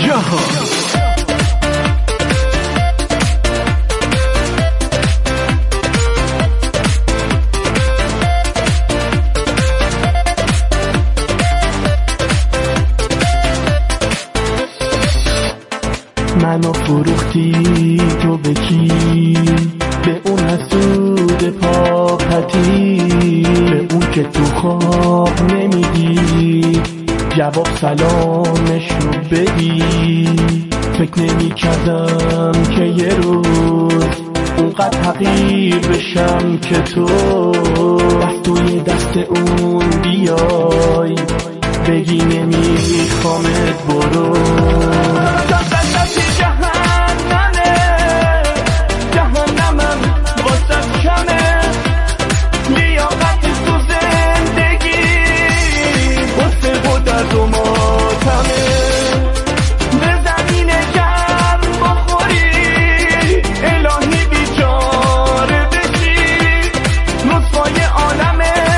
جهان. منو فروختی تو به کی؟ به اون حسود پاپتی، به اون که تو خواب نمیدی جواب سلامشو بدی. فکر نمی کردم که یه روز اونقدر حقیر بشم که تو دست توی دست اون بیای بگی نمیخوامت برو. الهی بیچاره بشی، نطفای عالم